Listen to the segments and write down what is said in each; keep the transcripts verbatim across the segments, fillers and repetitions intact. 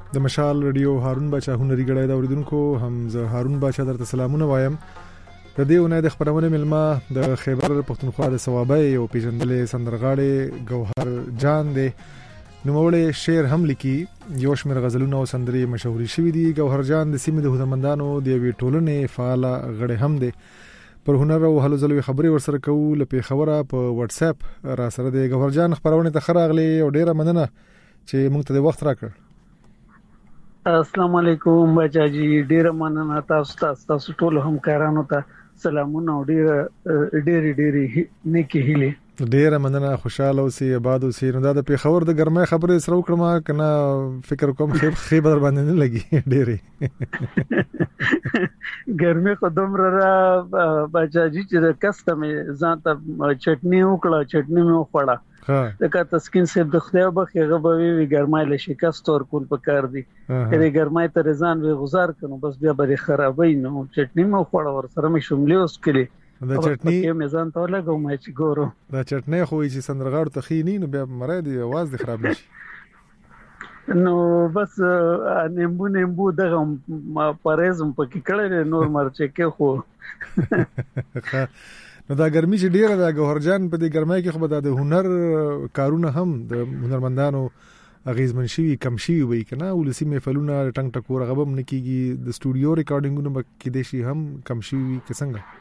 د مشال رادیو هارون بچا هنري غړای دا اوریدونکو هم زه هارون بچا درته سلامونه وایم. د دې ونې د خبرونه ملما د خیبر پښتونخوا د ثوابي او پیژندلې سندرغاړي گوهر جان دی. نوموړی شعر هم لیکي، یو شمېر غزلونه او سندرې مشهوري شوي دي. گوهر جان د سیمې د هنرمندانو د یوې ټولنې فعال غړی هم دی. پر هنر او هلو ځلوي خبرې ورسره کوو. له پیښوره په واتس اپ را سره دی. گوهر جان خبرونه ته خراغلي او ډیره مننه چې موږ ته د وخت راکړ. السلام علیکم بچاجي، ډیره مننه تاسو ته، تاسو ټول همکارانو ته سلامونه او ډیره ډیره ډیره نیکی هیله. ډیره مننه، خوشاله اوسئ، آباد اوسئ. نو دا د پیښور د ګرمۍ خبرې سره وکړم کنه فکر کوم خیب خیب در باندې نه لګي ډیره ګرمۍ خو دومره را بچاجي چې د کسټم ځان ته چټنی وکړه، چټنی مې وخوړه. دغه تسکین صاحب د خدای وبخښي، هغه به وی ګرمای له شکست ور کول پکار دي. کله ګرمای ته رضان وی گزار کړو بس بیا به خرابای نو چټنی مو خوړه ور سره مې شوملې اوس کړي. دا چټنی یې میزان ته لګو مې چې ګورو دا چټنی خو چې سندرغاړو ته خینی نو بیا مړای دی आवाज د خراب نشي. نو بس نیمبو نیمبو دغه پرېزم پکې کړل نور مرچې کې خو نو دا ګرمي چې ډیره دا گوهر جان په دې ګرمۍ کې خو به د هنر کارونه هم د هنرمندانو اغیزمن شي کم شي وي کنه، ولسی محفلونه ټنګ ټکور غبم نکیږي، د سټوډیو ریکارډینګونه به کې دي شي هم کم شي وي که څنګه؟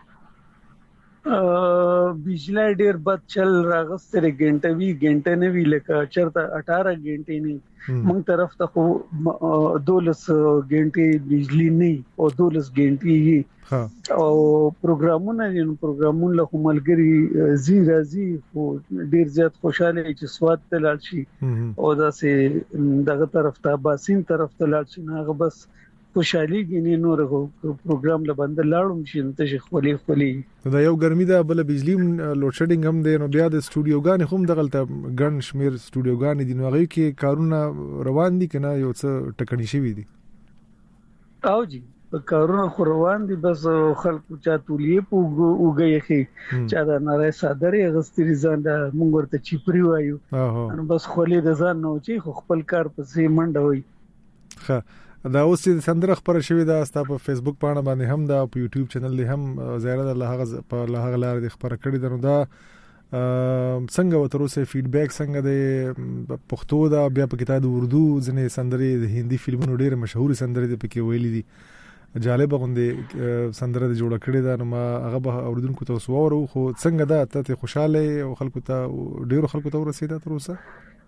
ا بجلی ډیر بد چل راغستره غنټه وی غنټه نه وی لکه چرته اٹھارہ غنټه نه موږ طرف ته خو دولس غنټه بجلی نه او دولس غنټه او پروګرامونه دي، پروګرامونه له ملګری زی راځي خو ډیر زیات خوشاله چې سواد ته لاړ شي او دا سه دغه طرف ته باسین طرف ته لاړ شي نه بس خوشالي غني نور پروګرام له بند لاړم شي ته خولي خولي. دا یو ګرمي ده، بل بجلی لوډ شیډینګ هم دی. نو بیا د سټوډیوګان هم دغلته ګن شمیر سټوډیوګان دي، نو هغه کې کارونه روان دي کنه یو څه ټکنی شوی دي؟ او جی کارونه خو روان دي، بس خلکو چا تولیه پوګي خي چا دا نری صادرې غستری ځان د مونږ ورته چپری وایو. نو بس خولي د ځان نو چې خپل کار پسې منډه وي. ښه، دا اوس چې سندره خبره شوې ده ستا په فیسبوک باندې باندې هم دا په یوټیوب چینل دی هم زیاده د لهغه په لهغه لار د خبره کړې ده. نو دا څنګه وتر اوسه فیډبیک څنګه د پښتو دا بیا په کتاب د اردو ځنې سندرې د هندي فلمونو ډېر مشهور سندرې د پکې ویلې دي، جالب غوندې سندره د جوړ کړې ده. نو ما هغه به اوریدونکو ته وسوارو خو څنګه دا ته خوشاله او خلکو ته ډېر خلکو ته ورسېده تر اوسه؟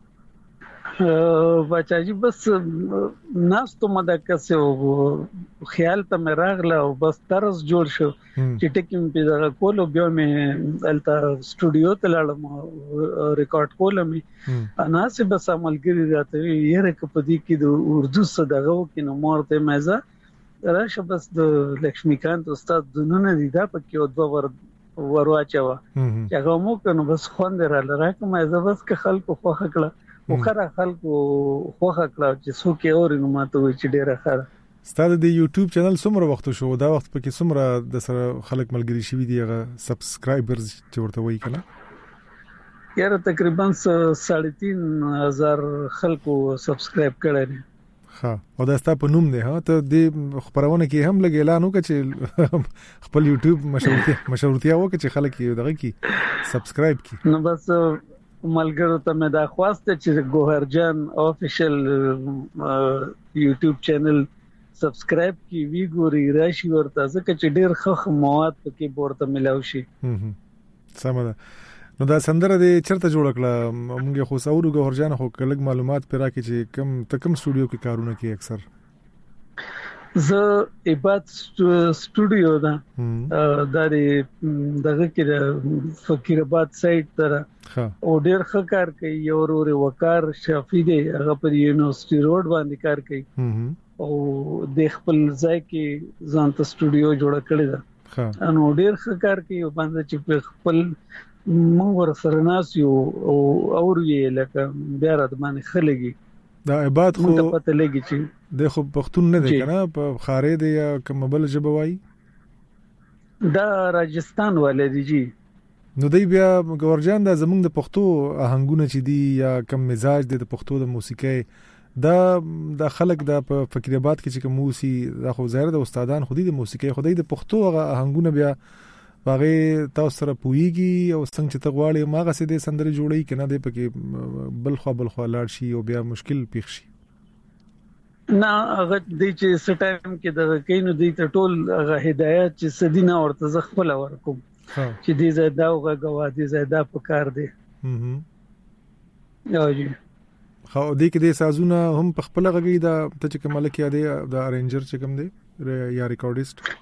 بچاجي بس ناس ته مدکه سه خیال ته مې راغله او بس طرز جوړ شو چې ټکیم په دغه کولو بیا مې الته سټوډیو ته لاړم ریکارډ کولم انا سه بس عملګری راته یې رک په دې کې د اردو صدغه کې نو مورته مزه راشه بس د لکشمیکانت استاد دونه دي دا پکې او دوه ور ورواچوا چې هغه مو کنه بس خوند را لراکه مزه بس که خلکو خو خکړه او خره خلکو خوخه کړه چې څوک یې اوري نو ماته وي چې ډیره خره. ستاسو د یوټیوب چینل څومره وخت شو؟ دا وخت پکې څومره د سره خلک ملګری شوي دي هغه سبسکرایبرز چې ورته وایي کنه؟ یاره تقریبا ساڑھے تین هزار خلکو سبسکرایب کړی دي. ها، او دا ستاسو په نوم دی ها؟ ته د خبرونه کې هم لګ اعلان وکړه چې خپل یوټیوب مشهورتیا مشهورتیا وکړي چې خلک یې دغه کې سبسکرایب کړي. نو بس ملګرو ته مې دا خواسته چې گوهر جان آفیشل یوټیوب چینل سبسکرایب کی وی ګوري راشي ورته ځکه چې ډیر ښه مواد پکې ورته ملاوي شي. سم ده. نو دا سندره دې چرته جوړ کړه؟ موږ خو ساورو گوهر جان خو کلک معلومات پیرا کې چې کم تکم سټوډیو کې کارونه کوي اکثر. زه ایبات سټوډیو دا د دغه کې فقیر آباد سایت تر او ډیر ښه کار کوي. یو ورور وقار شافی دی هغه پر یونیورسيټي روډ باندې کار کوي او د خپل ځای کې ځان ته سټوډیو جوړ کړی دا نو ډیر ښه کار کوي باندې چې خپل موږ ور سره ناس یو او اور یې لکه بیا را باندې خلګي دا عبادت خو ته پته لګی چې د خو پښتون نه دی کنه په خارې دی یا کوم بل ژبه وای؟ دا راجستان ولې دی جی. نو دی بیا گوهر جان دا زمونږ د پښتو آهنګونه چې دی یا کم مزاج دی د پښتو د موسیقۍ دا د خلک د فقیر آباد کې چې کوم موسی د خو زهره د استادان خودي د موسیقي خودي د پښتو هغه آهنګونه بیا باغې تاسو سره پويږي او څنګه چې تغواړي ماغه سي د سندره جوړي کنه د پکې بل خو بل خو لاړ شي او بیا مشکل پیښ شي نه هغه د چې سټایم کې د کینو د ټول هغه هدایت چې سدینه ورته زخپل ورکوم چې دې زیاده او غوا دې زیاده په کار دی هم یو جی خو دې کې د سازونه هم په خپل غږی دا ته چې کومه لکه دی د ارینجر چې کوم دی یا ریکارډیست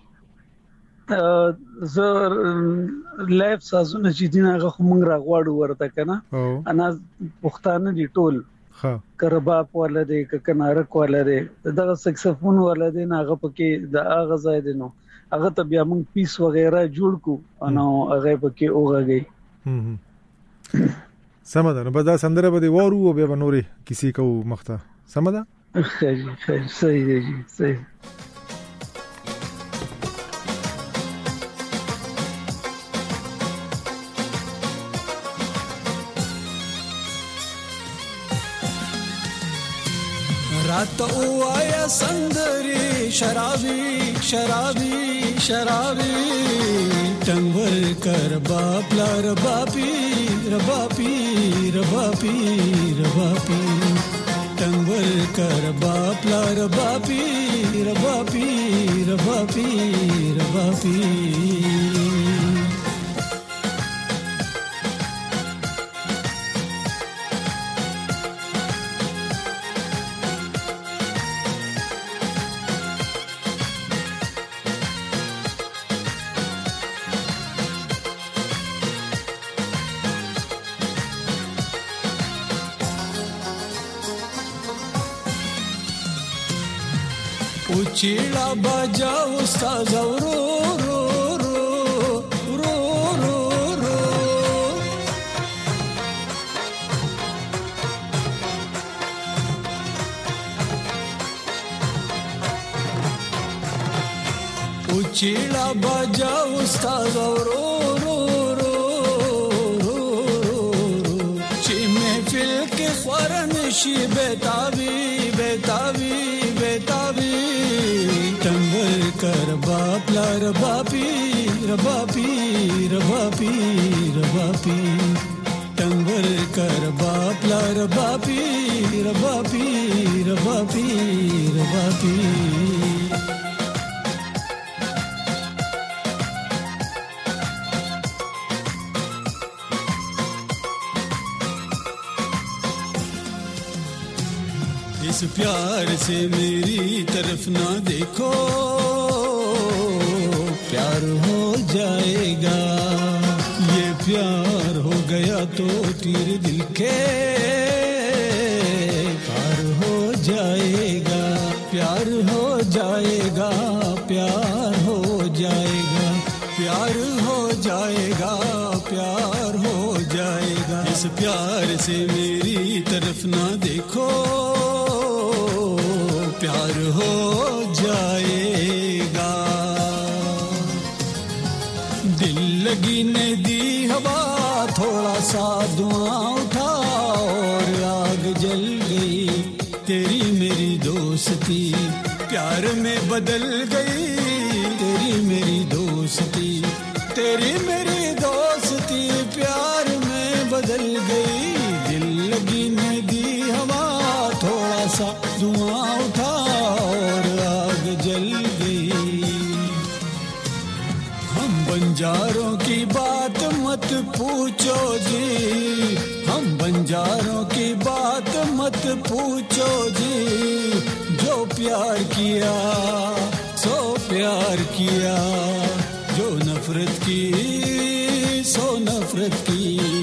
زه لایف سازونه چې دین هغه موږ راغواړو ورته کنه انا پښتانه دي ټول ها کرباب ولدي ک کنارک ولدي دغه سکسفون ولدي هغه پکې د هغه ځای دی نو هغه ته بیا موږ پیس وغیرہ جوړ کو انو هغه پکې اوغږي سمدا نو بدا سندره بده وورو او بیا نوري کسی کو مخته سمدا خیر خیر صحیح دی صحیح رات اوایا سندري شرابي شرابي شرابي ټنګور کر باپ لار باپي رباپي رباپي رباپي ټنګور کر باپ لار باپي رباپي رباپي رباپي چیلا باجا استاد ورو رو رو رو رو رو او چیلا باجا استاد ورو رو رو رو چې محفل کې خورن شي بتاوي بتاوي بتاوي ټنګر کر باپ لار باپي رباپي رباپي رباپي ټنګر کر باپ لار باپي رباپي رباپي رباپي इस प्यार से मेरी तरफ ना देखो प्यार हो जाएगा ये प्यार हो गया तो तीर दिल के पार हो जाएगा प्यार हो जाएगा प्यार हो जाएगा प्यार हो जाएगा प्यार हो जाएगा इस प्यार से मेरी तरफ ना देखो प्यार हो जाएगा दिल लगी ने दी हवा थोड़ा सा धुआं उठा और आग जल गई तेरी मेरी दोस्ती प्यार में बदल गई तेरी मेरी दोस्ती तेरी मेरी दोस्ती प्यार में बदल गई दिल लगी ने दी हवा थोड़ा सा धुआं उठा और आग जल गई हम बंजारों की बात मत पूछो जी हम बंजारों की बात मत पूछो जी जो प्यार किया सो प्यार किया जो नफरत की सो नफरत की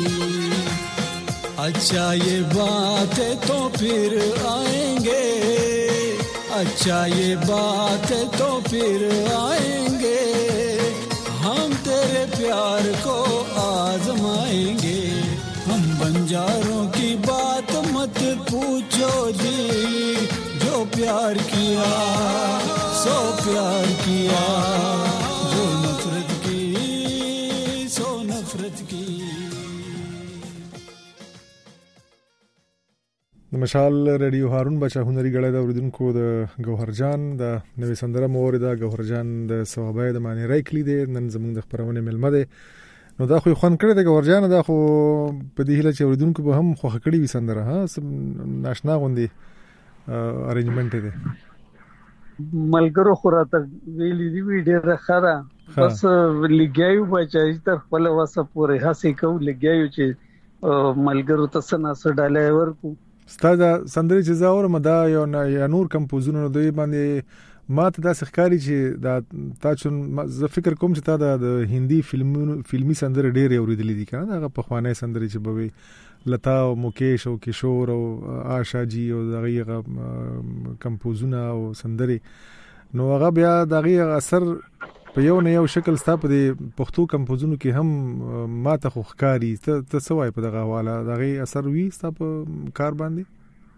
अच्छा ये बात है तो फिर आएंगे अच्छा ये बात है तो फिर आएंगे हम तेरे प्यार को आजमाएंगे हम बंजारों की बात मत पूछो जी जो प्यार किया सो प्यार किया जो नफरत की सो नफरत की د مشال رادیو هارون بچا هنري غړی دا اوریدونکو د ګوهرجان د نوې سندره مور دا ګوهرجان د ثوابای د معنی راکلی دی نن زموږ د خبرونه ملمه ده نو دا خو خوان کړی د ګوهرجان دا خو په دې هله چې اوریدونکو به هم خوخه کړی وي سندره ها ناشنا غوندي ارینجمنت دی ملګرو خو راته ویلي دی وی ډیره خره بس لګیایو بچای تر خپل واسه پورې هڅه کوو لګیایو چې ملګرو ته سنا سډاله ورکو ستاسو سندري چې زاور مدا یو یا نور کمپوزونه دوی باندې ماته دا ښکاری چې دا تاسو زه فکر کوم چې تا د هندي فلمونو فلمي سندري ډېر اوریدلې دي کنه دا په خوانه سندري چې بوي لتا او مکیش او کشور او آشا جی او دغه کمپوزونه او سندري نو هغه بیا دغه اثر په یو نه یو شکل ستاسو د پښتو کمپوزونو کې هم ماته خو ښکاری ته ته سوای په دغه حواله دغه اثر وی ستاسو کار باندې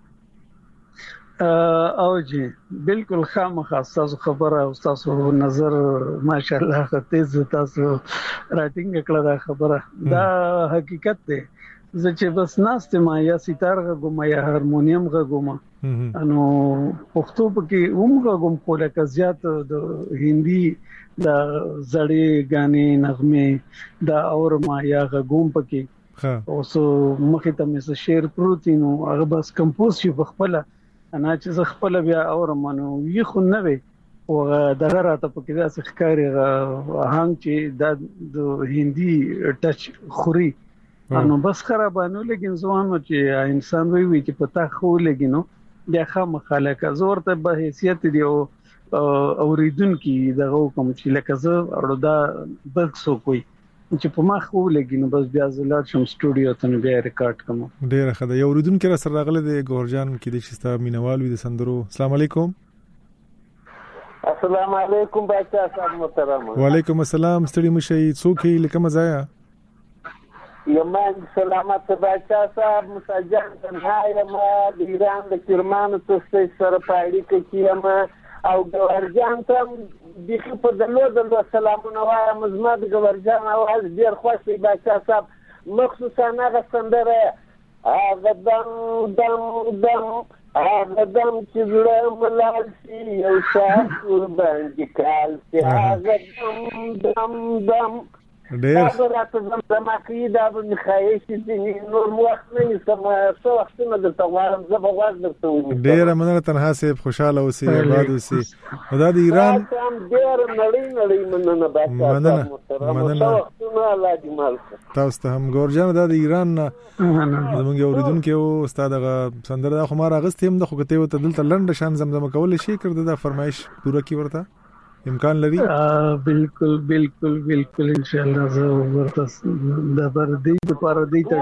او جی بالکل خامخا تاسو خبره او تاسو نظر ماشاءالله تیز تاسو رائټینګ کړه دا خبره دا حقیقت دی زه چې بس ناست ما یا سیتار غوم یا هارمونیم غوم انو پښتو پکې اوم غوم کوله زیات د هندي دا زړې غانې نغمه دا اور ما یا غوم پکې اوس مخه ته مې شعر پروتینو هغه بس کمپوز شي خپل انا چې خپل بیا اور منو یی خو نه وي او دغه راته پکې دا ښکاری هنګ چې د هندي ټچ خوري انو بس خرابانو لیکن ځوانو چې انسان وی وی چې پتا خو لګینو د خامخاله کا زور ته به حیثیت دی او اوریدونکو دغه کوم چې لکه زه اړو دا بل څه کوي چې په ما خو لګینو بس بیا زلات شم سټوډیو ته بیا ریکارډ کوم ډیر ښه دا یو اوریدونکو را سره راغله د ګورجان کې د شستا مینوال وي د سندرو السلام علیکم السلام علیکم بچا صاحب محترم وعلیکم السلام ستړي مشي څوک لکه مزایا یمن سلامت بچا صاحب مسجد تنهای ما د ایران د کرمان څخه سره پایډی کې ما او ګورجان ته د خپل د لو د سلامونه وایم زما د ګورجان اواز ډیر خوښ دی بچا صاحب مخصوصا هغه سندره هغه دم دم دم هغه دم چې زړه ملال شي او شاه قربان دي کال چې هغه دم دم دم ډېر دا راته زما کې دا به خایش دي نور وخت نه سم څو وخت نه درته غواړم زه به غواړم درته ډېر مننه تنها سي خوشاله اوسئ آباد اوسئ دا د ایران ډېر نړۍ نړۍ مننه بچا مننه مننه الله دې مال تاسو ته هم ګورجان دا د ایران زموږ اوریدونکو او استاد غ سندره خو ما راغست هم د خو کته ته دلته لنډ شان زمزمه کول شي کړ دا فرمایش پوره کی ورته امکان لري بالکل بالکل بالکل ان شاء الله زه ورته د بردي لپاره دې ته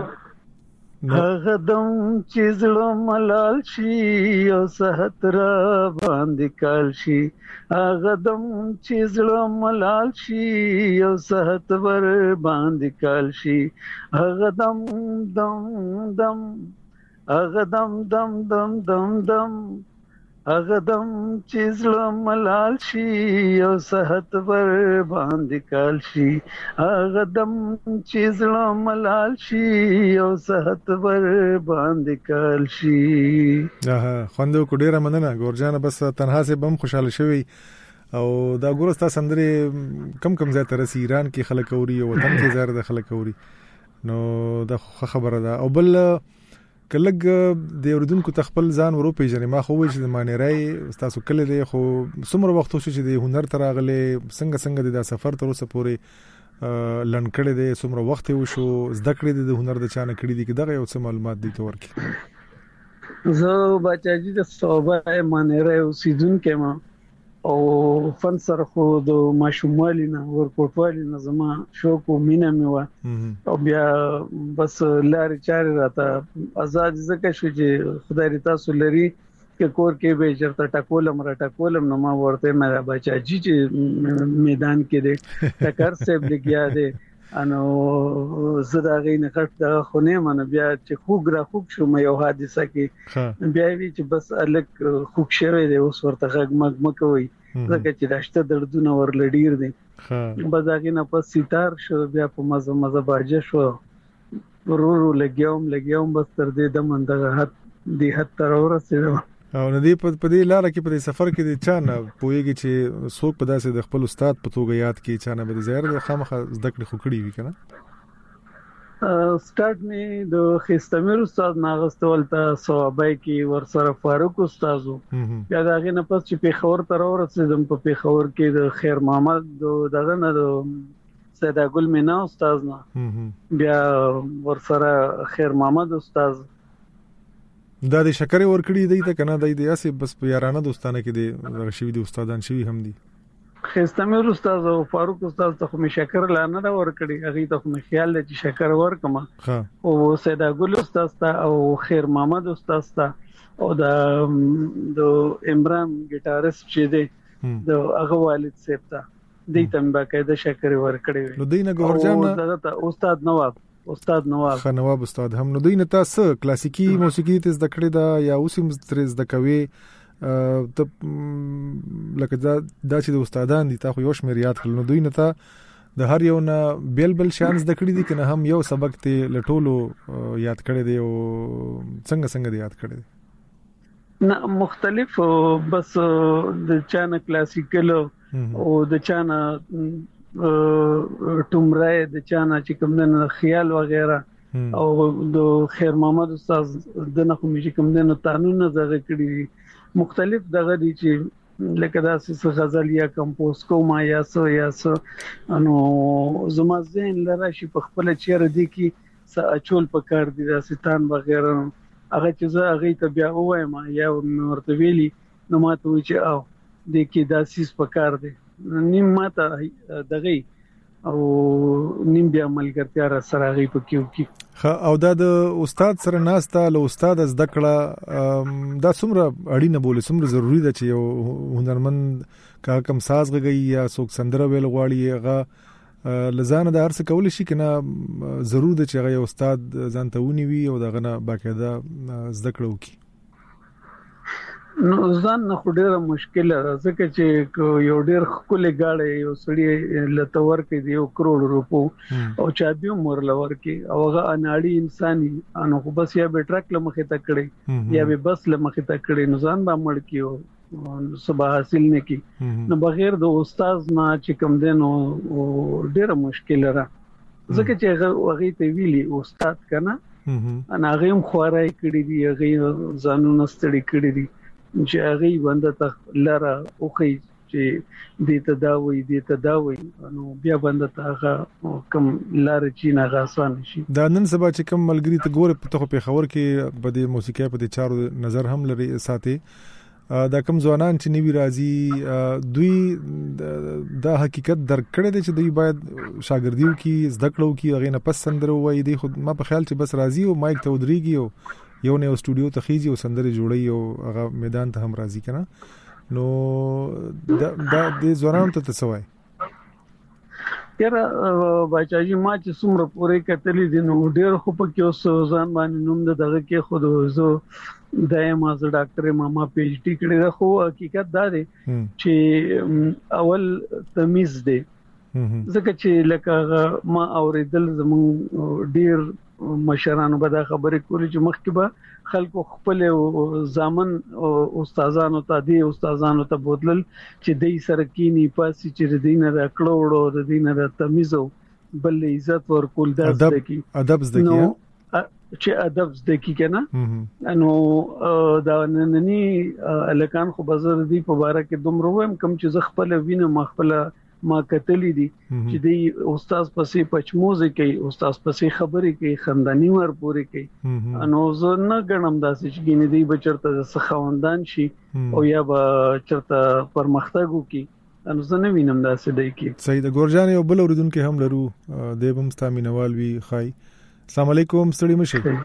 ډالر هغه دم چې زړه ملال شي او صحت را باندې کال شي هغه دم چې زړه ملال شي او صحت ور باندې کال شي هغه دم دم دم هغه دم دم دم دم دم هغه دم چې زړه ملال شي او صحت ور باندې کال شي هغه دم چې زړه ملال شي او صحت ور باندې کال شي اه خوندو کو ډیره مننه ګورجان بس تنها سه بم خوشاله شوی او دا ګورستا سندري کم کم ځای تر ایران کې خلک اوري او وطن کې زړه د خلک اوري نو دا خبره ده او بل کلګ د اوریدونکو تخپل ځان ورو پیژنې ما خو وایي چې د مانیرای تاسو کله دی خو څومره وخت شو چې د هنر تر اغله څنګه څنګه د سفر تر اوسه پورې لنکړې دی څومره وخت وشو زده کړې د هنر د چانه کړې دي کې دغه یو څه معلومات دي تور کې زه بچاجي د صوبه مانیرای اوسیدونکو ما او فن سره خو د ماشوموالي نه ورکوټوالي نه زما شوق او مینه مې و او بیا بس لارې چارې راته آزاد زکه شو چې خدای تاسو لري کې کور کې به چرته ټکولم را ټکولم نو ما ورته مې بچاجي چې میدان کې دې ټکر سیب لګیا دې انو زدا غین خط د خونه من بیا چې خوګ را خوګ شو مې یو حادثه کې بیا وی چې بس الک خوګ شوی دی اوس ورته غږ مګ مکوي ځکه چې داشته دردونه ورلډیر دي بځاګه نه پس سیتار شو بیا په مزه مزه باجه شو ورورو لګیاوم لګیاوم بس تر دې د منډه حد دې حد تر ورسېدم. او ندی په دې لار کې په دې سفر کې د چانه پوېږي چې څوک په داسې د خپل استاد په توګه یاد کې چانه به ظاهر د خامخا زده کړې خو کړې وي کنه. سٹارټ می د خستمیر استاد ناغستول ته صوابای کې ورسره فاروق استادو بیا داغه نه پس چې په خور تر ورسېدم په پیښور کې د خیر محمد دغه نه د سیدا ګل مینا استاد نه بیا ورسره خیر محمد استاد دا د شکرې ورکړي دی ته کنه دی د اسې بس په یارانه دوستانه کې دی رشوی دي استادان شوی هم دي. خستمیر استاد او فاروق استاد ته مې شکر لانه دا ورکړي هغه ته مې خیال دی چې شکر ورکم او سیدا ګل استاد ته او خیر محمد استاد ته او د د عمران ګیټاریست چې دی د هغه والد صاحب ته دې تم باقاعده شکر ورکړي. نو دینه ګورجان دغه استاد نواب استاد نواب خان نواب استاد هم نو دوی نه تاسو کلاسیکی موسیقي ته زده کړې دا یا اوسم زده کوي ته لکه دا د چې د استادان دي تاسو یو شمیر یاد کړل نو دوی نه ته د هر یو نه بیل بل شان زده کړې دي کنه هم یو سبق ته لټولو یاد کړی دی او څنګه څنګه دی یاد کړی دی؟ نه مختلف بس د چانه کلاسیکل او د چانه ټومرای د چانه چې کوم نه خیال وغیرہ او د خیر محمد استاد د نه کوم چې کوم نه قانون زغه کړی مختلف دغه دي چې لکه دا څه غزل یا کمپوز کوم یا سو یا سو انو زما ذهن لره شي په خپل چیرې دي کې س اچول په کار دي د ستان وغیرہ هغه چې زه هغه ته بیا وایم یا ورته ویلي نو ماته وی چې او د کې دا سیس په کار دي نیم ماته دغه او نیم بیا ملګرتیا را سره غي پکيو کی او دا د استاد سره ناسته له استاد زده کړه دا څومره اړینه بوله څومره ضروری ده چې یو هنرمند کا کم ساز غږی یا څوک سندره ویل غواړي هغه لزانه د هرڅ کول شي کنه ضرور ده چې هغه استاد ځان ته ونی وي او دغه نه باقاعده زده کړو کی. نو ځان نه خډيره مشکل راځي چې یو ډېر خولي گاړي یو سړی لتور کې دی یو کروڑ روپو او چا به عمر لور کې او هغه اناړي انساني انو خو بس یا به ټرک لمخه تکړي یا به بس لمخه تکړي نو ځان به مړ کیو صبح حاصل نه کی نو بغیر د استاد نه چې کوم دینو ډېر مشکل را ځکه چې هغه ته ویلي استاد کنه انا هغه هم خوارای کړی دی هغه ځانونه ستړي کړی دی چې هغه باندې ته لاره اوخی چې دې ته دا وي دې ته دا وي نو بیا باندې ته هغه کم لاره چې نه غاسان شي. دا نن سبا چې کم ملګری ته ګوره په خو په خبر کې په دې موسیقي په دې چارو نظر هم لري ساتي دا کم ځوانان چې نیوی راځي دوی دا حقیقت درک کړی دی چې دوی باید شاګردیو کې زده کړو کې هغه نه پس سندره وایي دی خو ما په خیال چې بس راځي او مایک ته ودرېږي او یو نه استودیو ته خيږي او سندره جوړي او هغه میدان ته هم راځي کنه نو دا د ځوانانو ته تسوي یاره بچاجي ما چې څومره پورې کتلې دي نو ډېر خو په کې اوس ځان باندې نوم دغه کې خود زه دایم از ډاکټر ماما پی ایچ ډی کړی دا خو حقیقت دا دی چې اول تمیز دی ځکه چې لکه ما اوریدل زمون ډېر مشرانو به دا خبرې کولې چې مخکې به خلکو خپل ځامن استادانو ته دي استادانو ته بوتل چې دای سره کینی پاسي چې دینه د کړوړو د دینه د تمیزو بل عزت ورکول درس دي ادب زده کی چې ادب زده کی کنه انو دا نننی الکان خو بازار دی په باره کې دومره ويم کم چې زه خپل وینم خپل ما کتلې دي چې دی استاد پسې پچموزه کوي استاد پسې خبرې کوي خندانی ور پوری کوي انو زه نه غنم داسې چې ګینې دی بچرته د خوندان شي او یا به چرته پرمختګ وکي انو زه نه وینم داسې دی کی. صحیح د ګورجان یو بل اوریدونکو هم لرو دیبم ستامینوال وی خای. السلام علیکم ستړي مشه.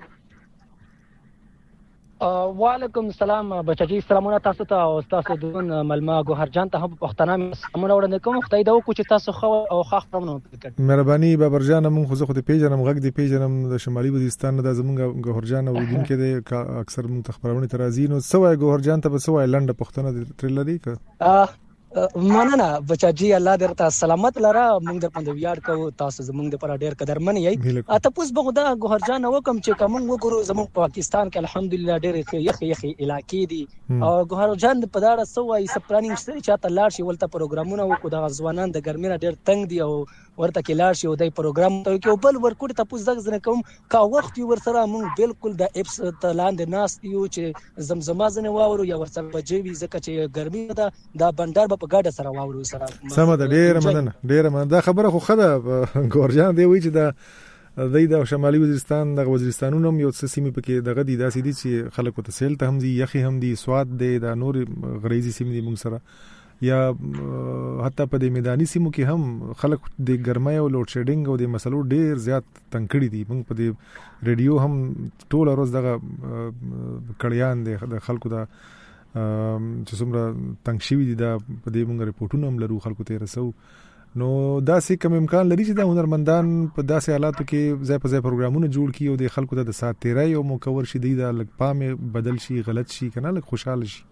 وعلیکم السلام بچی سلامونه تاسو ته او تاسو دون ملما ګوهرجان ته هم پښتنه سلامونه وړاندې کوم خدای دا وکړي چې تاسو خو او خاخ پرمنو وکړي. مهرباني بابرجان موږ خو زه خو د پیژنم غږ دی پیژنم د شمالي وزیرستان د زمونږ ګوهرجان اوریدونکو دی اکثر موږ تخبرونه ترازی نو سوای ګوهرجان ته په سوای لنډه پښتنه تر لري ک مننه بچاجي الله درته سلامت لره موږ در باندې ویاړ کوو تاسو زموږ د پر ډیر قدرمن یې اته پوس بغدا ګوهر جان وکم چې کوم وګورو زموږ پاکستان کې الحمدلله ډیر یخ یخ علاقې دي او ګوهر جان په داړه سوای سپلانینګ شته چې ته لاړ شي ولته پروګرامونه وکړو د ځوانان د ګرمۍ ډیر تنگ دي او ورته کې لاړ شي او د پروګرام ته کې بل ورکوټ ته پوس دغه ځنه کوم کا وخت ور سره موږ بالکل د اپس تلاند ناس یو چې زمزمه ځنه واورو یا ورسره بجوي ځکه چې ګرمۍ ده د بندر په ګاډه سره واورو سره سم ده ډیره مننه ډیره مننه دا خبره خو خده ګورجان دی وی چې دا د د شمالي وزیرستان د وزیرستانونو یو څه سیمې پکې دغه دي داسې دي چې خلکو ته سیل ته هم دي یخي هم دي سواد دي د نور غریزي سیمې دي موږ سره یا حتی په د میداني سیمو کې هم خلک د ګرمۍ او لوډ شیډینګ او د مسلو ډیر زیات تنکړي دي موږ په د ریډیو هم ټول ورځ دغه کړیان دي د خلکو دا چې څومره تنګ شوي دي دا په دې موږ ریپورتونه هم لرو خلکو ته رسو نو داسې کوم امکان لري چې د هنرمندان په داسې حالاتو کې ځای په ځای پروګرامونه جوړ کړي او د خلکو ته د سات تیرای او مکور شي د لږ پامه بدل شي غلط شي کنه لږ خوشاله شي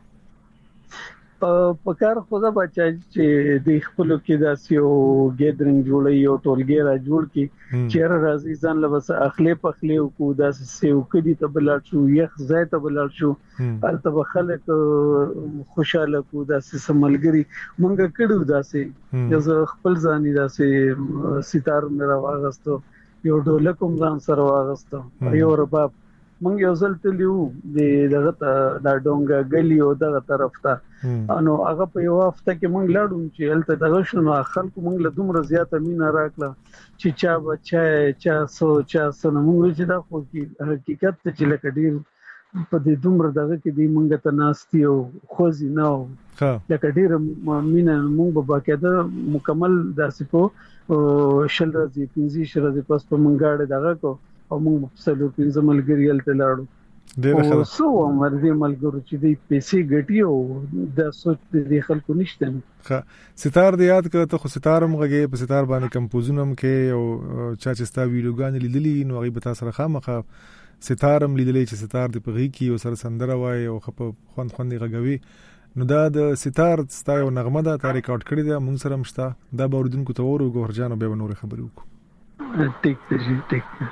په کار خدا بچا چې د خپل کې داسې یو ګیدرینګ جوړي او ټولګي را جوړ کی چیر راځي ځان له بس اخلي په اخلي او کو داسې سیو کدي ته بلل شو یخ ځای ته بلل شو البته بخلک خوشاله کو داسې سملګري مونږ کړو داسې چې خپل ځاني داسې ستار مې راغستو یو ډولکم ځان سره واغستو یو رباب مونږ یو ځل تلیو د دغه د ډونګه غلی او دغه طرف ته انو هغه په یو هفته کې مونږ لاړو چې الته دغه شنو خلکو مونږ له دومره زیاته مینا راکړه چې چا بچا چا سو چا سن مونږ چې دا خو کې حقیقت ته چې لکه ډیر په دې دومره دغه کې دی مونږ ته ناستي او خوځي نو لکه ډیر مینا مونږ به باقاعده مکمل داسې کو شل راځي پنځه شل راځي پس په مونږ غاړه دغه کو او موږ په سلو پنځه ملګری الته لاړو ډېر ښه سو عمر دې ملګرو چې دې پیسې ګټي او د سوچ دې خلکو نشته ښه ستار دې یاد کړه ته خو ستار مغه په ستار باندې کمپوزونه هم کې او چا چې ستا ویډیوګان لیدلې نو هغه به تاسو سره خامخه ستارم لیدلې چې ستار دې په غي کې او سره سندره وای او خپ خوند خوند غږوي نو دا د ستار ستا یو نغمه ده تا ریکارډ کړې ده موږ سره مشته دا به اوریدونکو ته ورو ګورجان به نور خبرې وکړو ټیک ته ټیک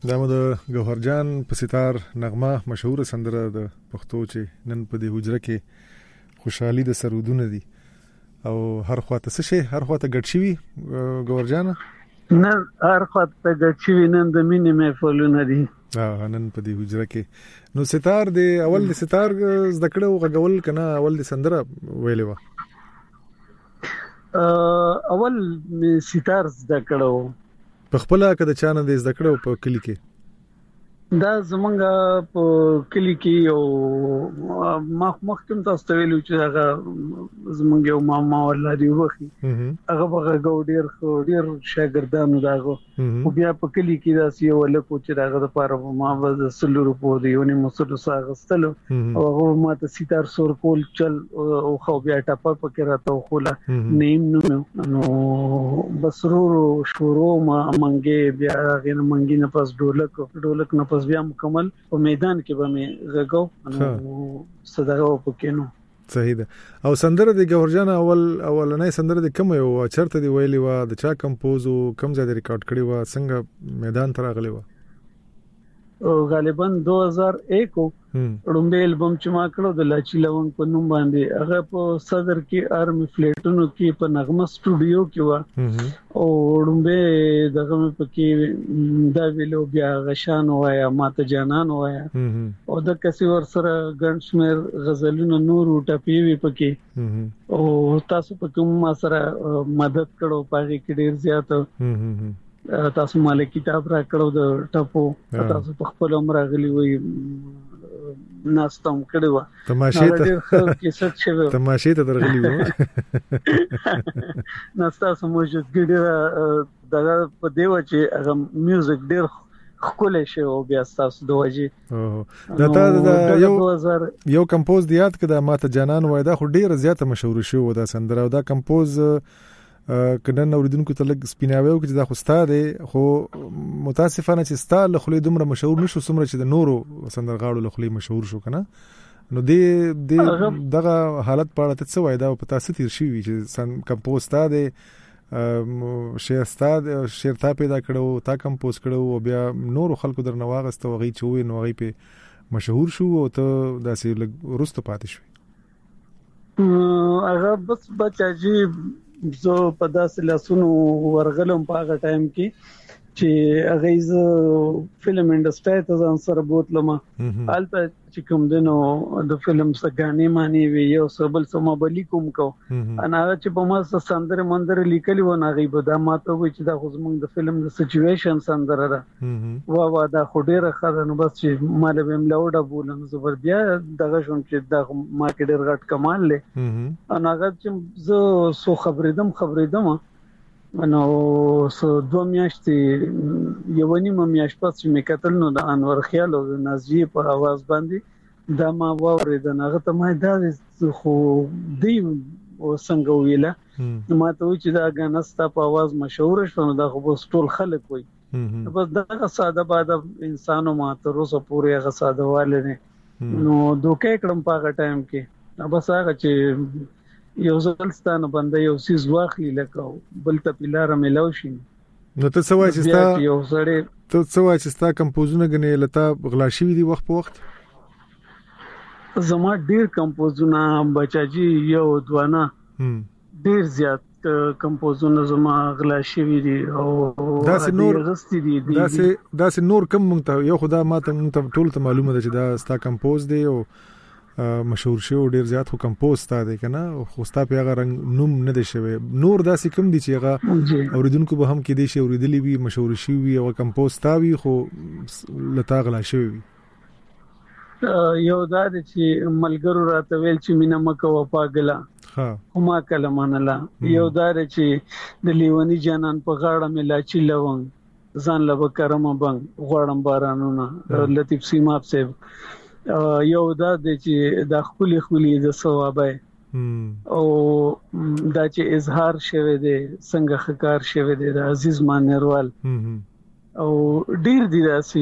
دا مو د ګوهر جان په ستار نغمه مشهور سندره د پښتو چې نن په دې حجره کې خوشحالي د سرودونه دي او هر خواته څه شي هر خواته ګډ شي ګوهر جان نن هر خواته ګډ شي نن د مینې محفلونه دي اه نن په دې حجره کې نو ستار دی اول د ستار زده کړو غول کنه اول د سندره ویلې و اول ستار زده کړو په خپل کده چانه د زده کړو په کلی کې دا زمونږ په کلی کې یو مخ مختم تاسو ته ویلو چې هغه زمونږ یو ماما ولادي وروخي هغه هغه ګوډیر خو ډیر شاګردانو داغو او بیا په کلی کې دا یو لکه چې هغه د پاره ما وز سلورو په دی ونی مسلو ساغستلو او هغه ماته ستار سور کول چل او خو بیا ټاپه پکې راته خوله نیم نو نو بسرورو شورو ما منګي بیا غن منګي نه پس ډولک ډولک نه پس بیا مکمل په میدان کې به مې غږو نو صداغه وکینو صحیح ده او سندره د ګوهر جان اول اولنې سندره د کوم یو چرته دی ویلې و د چا کمپوز او کوم ځای د ریکارډ کړی و څنګه میدان ته راغلی و غالبا دو هزار یک رومبه البم چې ما کړو د لاچی لون په نوم باندې هغه په صدر کې آرمي فلیټونو کې په نغمه سټوډیو کې و او رومبه دغه په کې دا ویلو بیا غشان وایا ماته جانان وایا او د کسي ور سره ګنشمیر غزلونو نور ټپی وی پکې او تاسو په کوم ما سره مدد کړو پاره کې ډیر زیات تاسو مال کتاب را کړو د ټپو تاسو په خپل عمر غلي وي ناستم کړو تماشې ته کې څه شوی تماشې ته درغلي وو ناستا سموجت ګډه دغه په دیو چې هغه میوزیک ډیر خپل شي او بیا تاسو دوجي دا تا یو یو کمپوز دیات کده ماته جانان وای دا خو ډیر زیاته مشهور شو دا سندره او دا کمپوز کنه اوریدونکو ته لګ سپیناوي چې دا خو ستاره خو متاسفانه چې ستاره له خلې دومره مشهور نشو سمره چې د نورو سندرغاړو له خلې مشهور شو کنه نو دې دې دغه حالت په اړه څه وای دا په تاسو تیر شي چې کمپوز ستاره شعر ستاد شعر تا پیدا کړو تا کمپوز کړو او بیا نورو خلکو درنه واغسته وغي چوي نو وغي په مشهور شو او ته داسې ورسته پاتې شو هغه بس بچاجي زه په داسې لاسونو ورغلم په هغه ټایم کې چې هغه ز فلم انډستری ته ځان سره بوتلم حالت چې کوم دنو د فلم سګانی مانی وی یو سبل سم بلی کوم کو انا چې په ما سندره مندر لیکلی و نه غي به دا ماته و چې دا خو زمونږ د فلم د سچويشن سندره ده وا وا دا خو ډیره خره نو بس چې مال به ملوډه بولم زبر بیا دغه شون چې دا ما کې ډیر غټ کمال لې انا هغه چې زه سو خبرېدم خبرېدم نو سو دوه میاشتې یو نیمه میاشت پس چې مې کتل نو د انور خیال او نازیه په आवाज باندې دا ما واورید نه هغه ته ما دا خو دی څنګه ویله ما ته و چې دا غانا ستا په आवाज مشهور شو دا خو ټول خلک وي بس دا ساده باده انسانو ما ته روسه پورې هغه ساده والے نه نو دوکې کړم په هغه ټایم کې بس هغه چې یو ځلستانه باندې یو سیز واخی لکه بل ته پلار ملاو شي نو ته څه وای چې ستا یو سړی ته څه وای چې ستا کمپوزونه غنې لتا غلا شي دي وخت په وخت زما ډیر کمپوزونه بچاجي یو دوانه ډیر زیات کمپوزونه زما غلا شي دي او داسې نور داسې داسې نور کم مونږ ته یو خدا ماته مونږ ته ټول ته معلومه ده چې دا ستا کمپوز دی او مشهور شو ډیر زیات خو کمپوز تا دی کنه خو ستا په هغه رنگ نوم نه دی شوی نور داسې کم دي چې هغه اوریدونکو به هم کې دي شي اوریدلی وي مشهور شي وي او کمپوز تا وي خو لتا غلا شوی وي یو دا چې ملګرو راته ویل چې مینا مکه و پاګلا ها ما کله منله یو دا چې د لیونی جانان په غاړه ملا چې لوون ځان له کرم بنګ غوړم بارانونه لطیف سیماب صاحب یو دا چې د خپل خپل د ثوابه او دا چې اظهار شوه دی څنګه خکار شوه دی د عزیز مانروال او ډیر دی راسي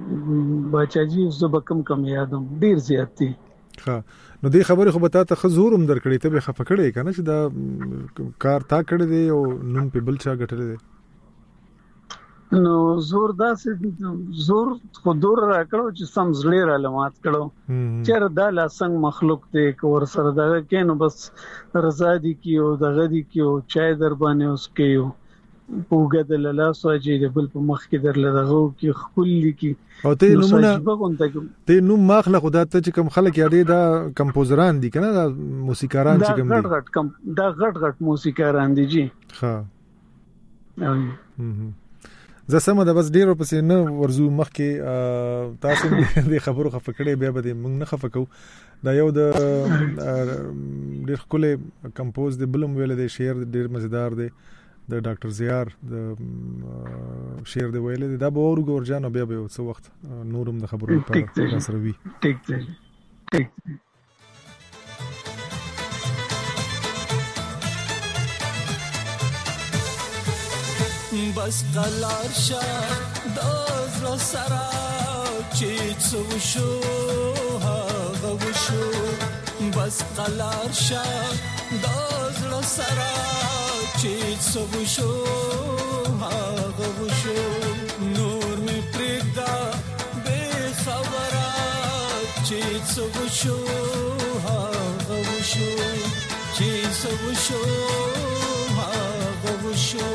بچاجي زه کم کم یادم ډیر زیات دي ها نو دې خبره خو به تا ته خزورم درکړې ته به خفه کړې کنه چې دا کار تا کړې دی او نوم په بل چا غټلې دی نو زور داسې زور خو دور راکړو چې سم زړه را لمات کړو چېر دا لاسنګ مخلوق دی کور سره دغه کینو بس رضا دي کیو دغه دي کیو چای در باندې اوس کیو پوګه د لاله سوجي د بل په مخ کې در لغو کې خپل کی او ته نمونه ته نو مخله خدا ته چې کوم خلک یادې دا کمپوزران دي کنه دا موسیقاران چې کوم دي دا غټ غټ دا غټ غټ موسیقاران دي جی ها زه سم ده بس ډیرو پسې نه ورزو مخکې تاسو دې خبرو خفکړې بیا به موږ نه خفکو دا یو د ډیر خپل کمپوز دی بلم ویل دی شعر ډیر مزیدار دی د ډاکټر زیار د شعر دی ویل دی دا به اورو ګورجان بیا به څه وخت نورم د خبرو لپاره سره وی ټیک دی ټیک دی بس قلار شا دوزر سرا چیت سوشو ها غوشو بس قلار شا دوزر سرا چیت سوشو ها غوشو نور می پردا بے خبرا چیت سوشو ها غوشو چیت سوشو ها غوشو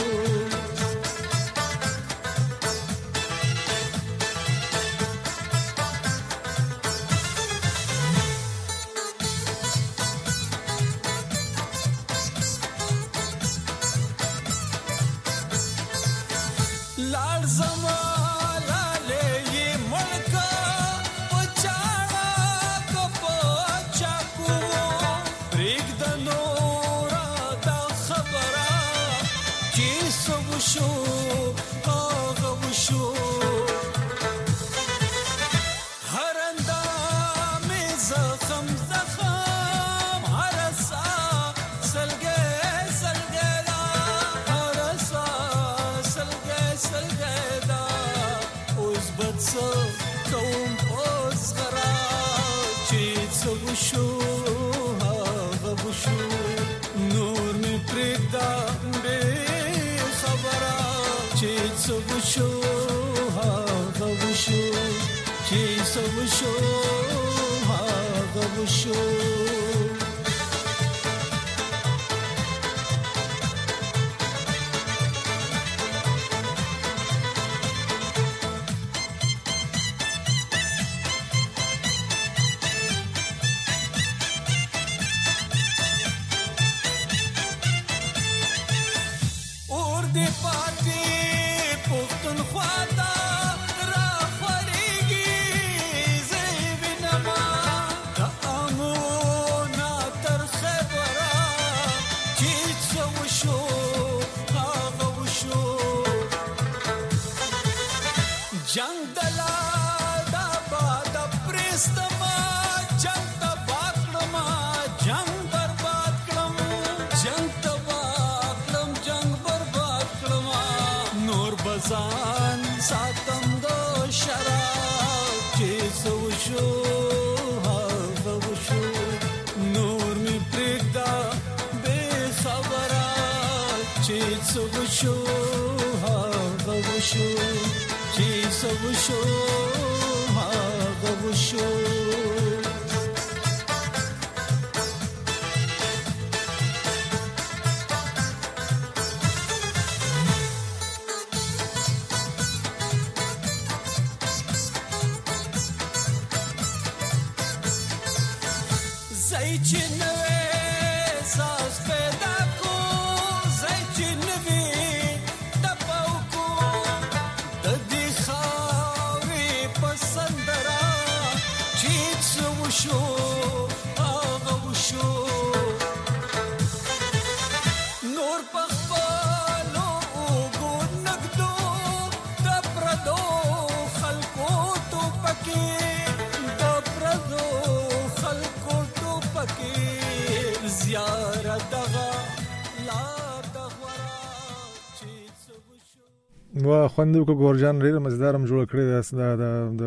وا خوندو کو ګورجان ډیر مزیدارم جوړ کړی دا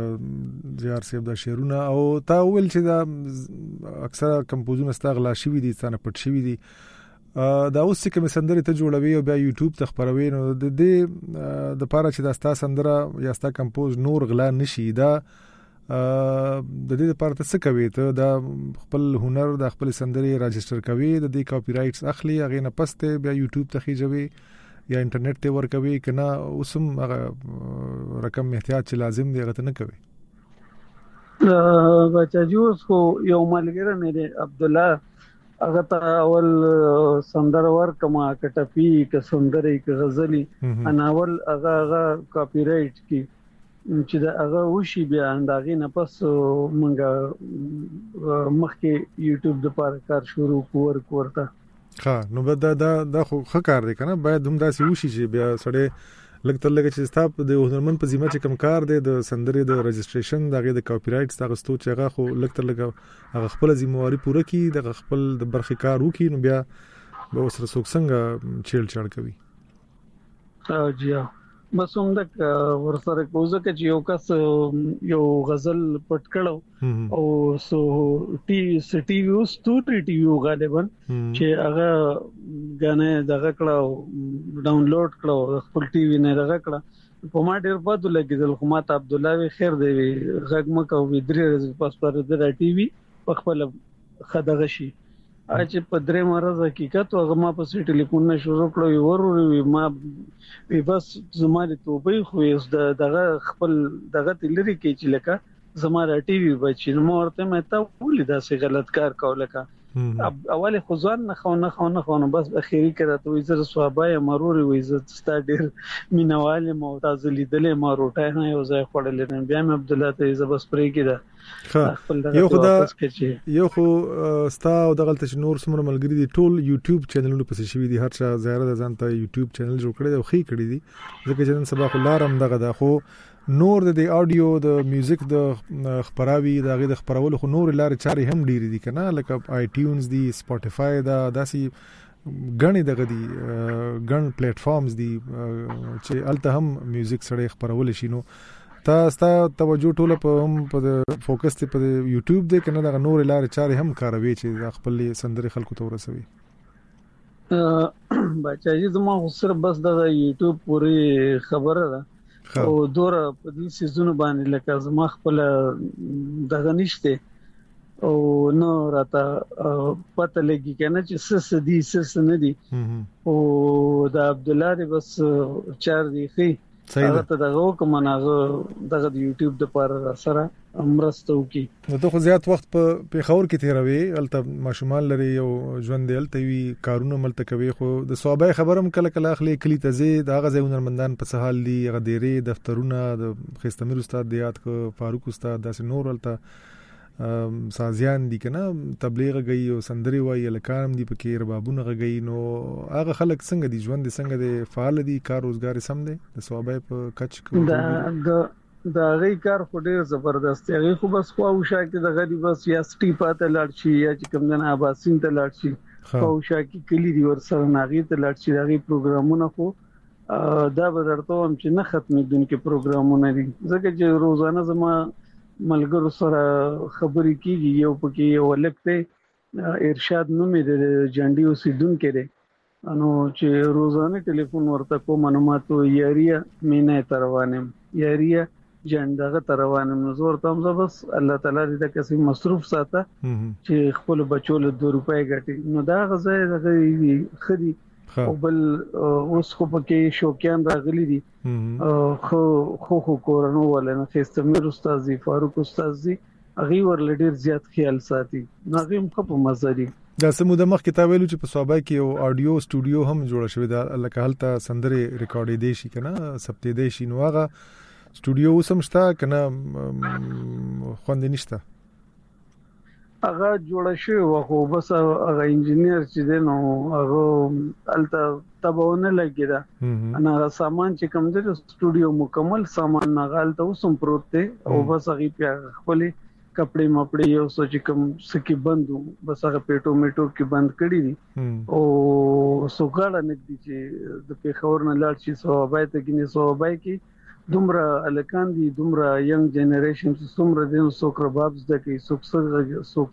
د زیار صاحب د شعرونه او تا ویل چې دا اکثره کمپوزونه ستغلا شوی دي ستانه پټ شوی دي دا اوس چې کوم سندرې ته جوړوي او بیا یوټیوب ته خپروي نو د دې د پاره چې دا ستا سندره یا ستا کمپوز نور غلا نشي دا د دې لپاره څه کوي ته دا خپل هنر د خپل سندرې راجستر کوي د دې کاپی رائټس اخلي هغه نه پسته بیا یوټیوب ته خېجوي یا انټرنیټ ته ورکوي کنه اوسم هغه رقم احتیاط چې لازم دی هغه نه کوي بچا جوس کو یو ملګری مې دی عبد الله هغه ته اول سندر ور کما کټپی ک سندرې ک غزلی انا اول هغه هغه کاپی رائټ کی چې دا هغه وشي بیا انداغې نه پس مونږه مخکې یوټیوب د پاره کار شروع کور کوړه ها نو دا دا دا خو ښه کار دی کنه باید هم داسې وشي چې بیا سړی لکه تر لکه چې ستاپ د هنرمن په ذمہ چې کم کار دی د سندرې د رجستریشن دغه د کاپی رائټس دغه ستو چې هغه خو لکه تر لکه هغه خپل ذمہواری پوره کړي د خپل د برخې کار وکړي نو بیا به وسره څوک څنګه چیل چاړ کوي او جی بس هم د ورسره کوزه چې یو کس یو غزل پټ کړو او سو ټي سټي ویو ستوري ټي ویو غالبا چې هغه غانه دغه کړو ډاونلوډ کړو خپل ټي وی نه دغه کړو په ما ډیر بد لګیدل خو ما ته عبد الله وی خیر دی غږ مکو وی درې پاس پر د ټي وی په خپل خدغه شي اچ په درې مرز حقیقت هغه ما په سي ټلیفون نه شروع کړو وروري ما وی بس زماره توبې خو دغه خپل دغه تلری کې چې لکه زماره ټي وی بچی نو ورته مې ته ولې دا سي غلط کار کول لکه اول خزان نه خو نه خو نه خو بس اخیری کړه ته وې زره صوابای مروري وې زه ستا ډیر مینواله معتز لیدلې ما روټه نه یو ځای خړلې بیا مې عبد الله ته زه بس پرې کړه یو خدا یو خو ستا او دغه چې نور سمره ملګری دي ټول یوټیوب چینلونو پسې شوی دي هر چا زیاره د ځان ته یوټیوب چینل جوړ کړی او خې کړی دي ځکه چې نن سبا خو لارم دغه دا خو نور د اډیو د میوزیک د خبراوي دغه د خبرولو خو نور لارې چاري هم ډیری دي کنه لکه آی ټیونز دي سپوټیفای دا داسي غني دغه دي غن پلیټ فارمز دي چې الته هم میوزیک سره خبرول شي نو تاسو ته توجه ټوله په هم په فوکس ته په یوټیوب دې کنه د نور لارې چارې هم کاروي چې خپل سندري خلکو ته ورسوي بچا چې زما خسر بس د یوټیوب پوری خبره ده او دور په دې سيزونو باندې لکه زما خپل دغه نشته او نو راته پته لګی کنه چې سس دي سس نه دي او د عبد الله بس چار دی خي هغه ته دغه کوم نه دغه یوټیوب د پر سره امرستو کی نو ته خو زیات وخت په پیښور کې تیروي الته ماشومان لري یو ژوند دی الته وی کارونه ملته کوي خو د صوبای خبرم کله کله اخلي کلی تزي دغه ځای هنرمندان په سهال دي غديري دفترونه د خستمیر استاد دیات کو فاروق استاد داس نور الته سازيان دي کنه تبلیغ غي او سندري وای لکارم دي پکې ربابونه غي نو هغه خلک څنګه دي ژوند څنګه دي فعال دي کار روزګار سم دي د صوبای په کچ کو دا غي کار خو ډیر زبردست دی خو بس خو او شا کې د غدي بس یا سټي پاته لاړ شي یا چې کوم نه آباسین ته لاړ شي او شا کې کلی دی ور سره ناغي ته لاړ شي دغه پروګرامونه خو دا به درته هم چې نه ختمېدونکو پروګرامونه دي ځکه چې روزانه زما ملګرو سره خبرې کیږي یو پکې یو لکته ارشاد نومې د جنډي اوسیدونکو دی انو چې روزانه ټلیفون ورته کوم معلوماتو یاریا مینه تروانم یاریا جنډغه تروانم نزور تم بس الله تعالی دې کسي مصروف ساته چې خپل بچو له دو روپۍ ګټي نو دا غزه دغه خدي او بل اوس خو پکې شوقیان راغلي دي خو خو خو کورونو ولنه خستمیر استاد زی فاروق استاد زی اغي ور ډیر زیات خیال ساتي ناغي مخ په مزدي دا سمو د مخ کتاب ویلو چې په صوبای کې یو اډیو سټوډیو هم جوړ شوی دا لکه حالت سندره ریکارډ دی شي کنه سپټې دی شي نو هغه سټوډیو سمشتا کنه خوند نشته هغه جوړ شوی و خو بس هغه انجنیر چې دی نو هغه الته تبونه لګیدا انا سامان چې کوم دی سټوډیو مکمل سامان نه غالته وسم پروت دی او بس هغه په خپل کپڑے مپڑے یو سوچ کوم سکی بندو بس هغه پیټو میټو کې بند کړی دي او سوګاړه نګدي چې د پیښور نه لاړ شي صوبای ته کې نه صوبای کې دومره الکان دي دومره ینګ جنریشن څومره دین سو کربابز د کې سوکسو سوکسو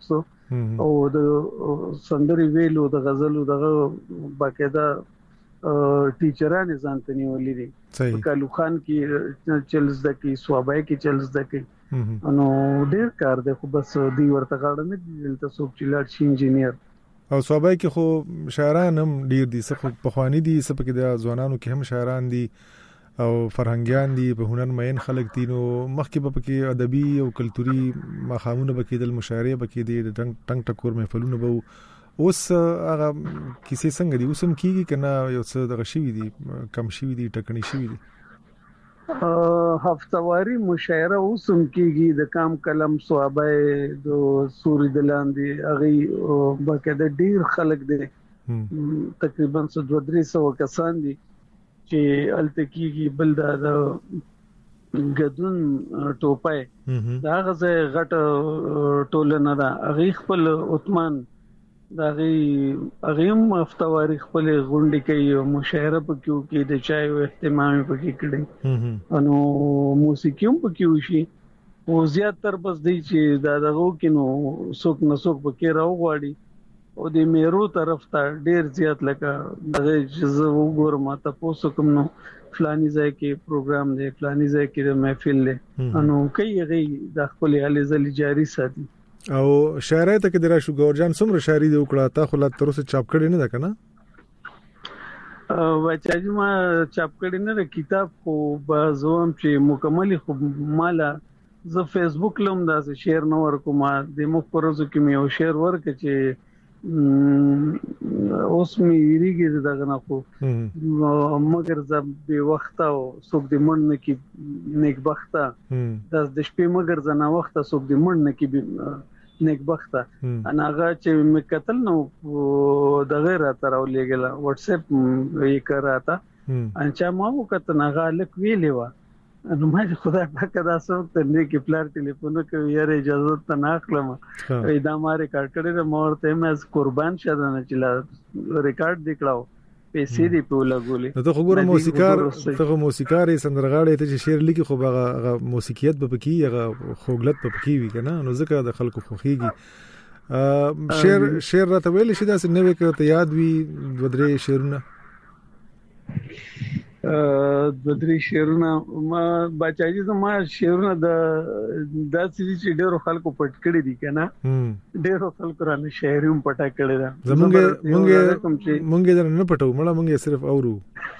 او د سندري ویلو د غزلو دغه باقاعده ټیچران ځانته نیولې دي کالو خان کې چلز د کې سوابای کې چلز د کې نو ډیر کار دی خو بس دی ورته غاړه نه دلته څوک چې لاړ شي انجینیر او سوابای کې خو شاعران هم ډیر دي څه په خواني دي څه په کې د ځوانانو کې هم شاعران دي او فرهنګيان دي په هنر مین خلک دي نو مخکې په کې ادبي او کلتوري مخامونه بکې د مشاعره بکې دي د ټنګ ټکور محفلونه به اوس هغه کیسې څنګه دي اوسم کیږي کنه یو څه دغه شوی دي کم شوی دي ټکنی شوی دي هفتواری مشاعره اوسم کیږي د کام کلم صوابای د سوري دلاندې هغه باقاعده ډیر خلک دي تقریبا دوه درې سوه کسان دي چې الته کیږي بل د غدون ټوپای دا غزه غټ ټولنه ده هغه خپل عثمان دا غي اغیم افتواری خپل غونډې کوي او مشاعره پکې کوي د چای او اهتمام پکې کړي انو موسیقي هم پکې وشي او زیات تر بس دی چې دا دغه کینو څوک نه څوک پکې راو غواړي او د میرو طرف ته ډیر زیات لکه دغه جزو وګورم تاسو کوم نو فلاني ځای کې پروګرام دی فلاني ځای کې د محفل دی انو کوي غي د خپل حالې ځل جاری ساتي او شاعرۍ ته کې درا شو ګورجان څومره شاعري دی وکړه تا خو لا تر اوسه چاپ کړی نه ده کنه او چې ما چاپ کړی نه ده کتاب خو بازوم چې مکمل خو مالا زه فیسبوک لوم دا شیر نو ورکوم د مخ پرزو کې مې یو شیر ورک چې اوس مې ریګي دغه نه خو مگر زه به وخت او څوک د مړ نه کې نیک بخته د شپې مگر زه نه وخت څوک د مړ نه کې نیک بخته انا هغه چې مې قتل نو د غیر تر او لګل واتس اپ یې کراته ان چې ما وکړه نه غالک ویلې و نو ما خدای پاک دا څوک ته نه کې پلار ټلیفون کوي یاره اجازه ته نه اخلم دا ما ریکارډ کړی د مورته مې قربان شاده نه چې ریکارډ وکړاو پیسې دی په لګولې ته خو ګوره موسیقار ته موسیقار سندرغاړي ته چې شعر لیکي خو هغه موسیقیت به پکې هغه خوګلت به پکې وي کنه نو ځکه د خلکو خوخيږي شعر شعر راته ویل شي دا څه نوې کړه ته یاد وي دوه درې شعرونه د درې شعرونه ما بچایي زما شعرونه د داسې چې ډېر خلکو پټ کړی دي کنه ډېر خلکو را نه شاعري هم پټه کړی ده زمونږ مونږ مونږ در نه پټو مړه مونږ صرف اورو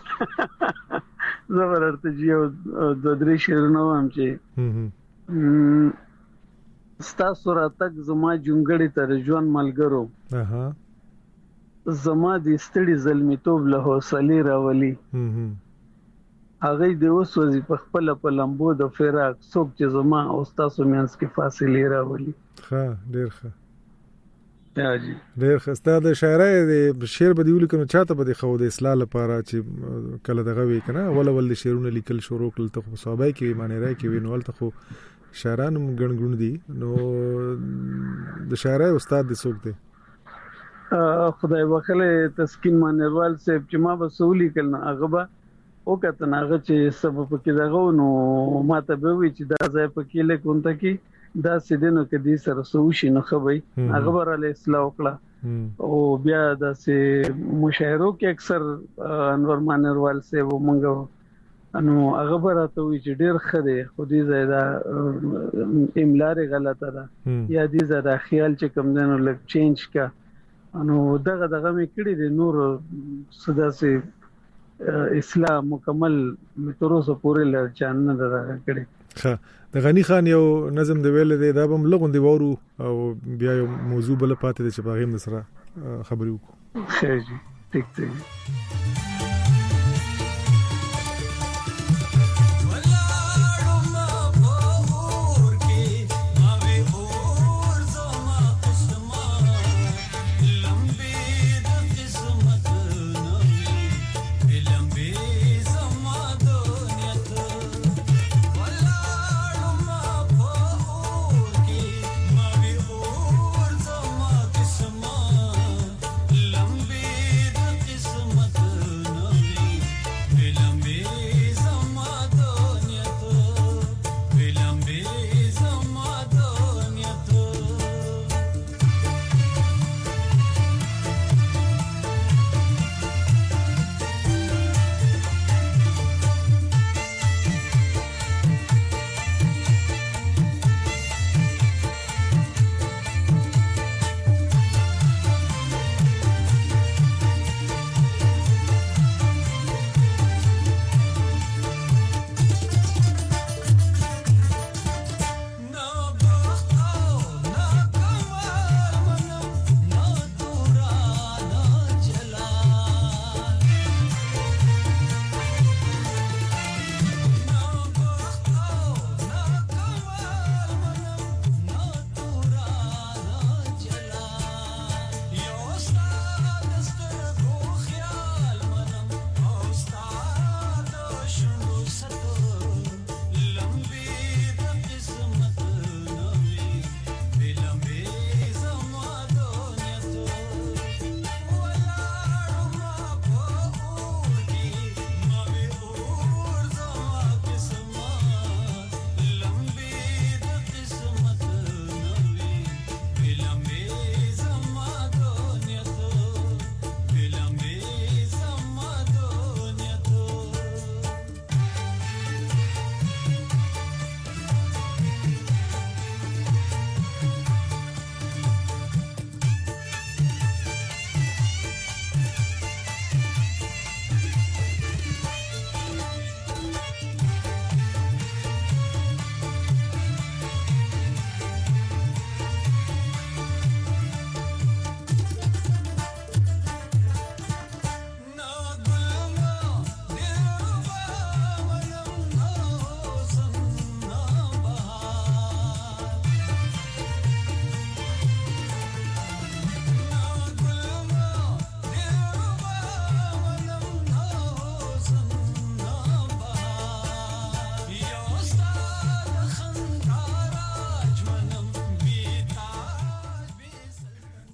زبرته جیو د درې شعرونه هم چې ستاسو راتګ زما جونګړې تر ژوند ملګرو اها زما د ستړي زلمیتوب له حوصلې راولي هغه د اوس وظیفه په خپل په لمبو د فراق څوک چې زما او تاسو مینس کې فاصله راولي ښه ډیر ښه یا جی ډیر ښه ستاسو د شاعرۍ د شعر به دی ولیکو چاته به د خو د اصلاح لپاره چې کله دغه وی کنه ول ول د شعرونه لیکل شروع کړل ته خو صحابه کې معنی راي کې وینول ته خو شاعرانو ګڼګون دي نو د شاعرۍ استاد د څوک دی خدای وکړي تسکین مانروال صاحب چې ما به سولي کړنه هغه به او کته ناغه چې سبب کې دغه نو ماته به وی چې دا ځای پکې لکونته کې دا سیدنو کې دې سره سوشي نه خوي هغه بر له اصلاح وکړه او بیا د سه مشاعرو کې اکثر انور مانروال صاحب مونږ انو هغه براته وی چې ډیر خره خو دې زیاده املار غلطه ده یا دې زیاده خیال چې کم دنو لک چینج کا انو دغه دغه مې کړی د نور صدا سي اسلام مکمل متروسه پورې لچان نه درغه کړي ښه د غنی خان یو نظم دی ویل دی دا بم لغوندې وورو او بیا یو موضوع بل پاتې چې باغیم سره خبرې وکړو خیر جی ټیک ټیک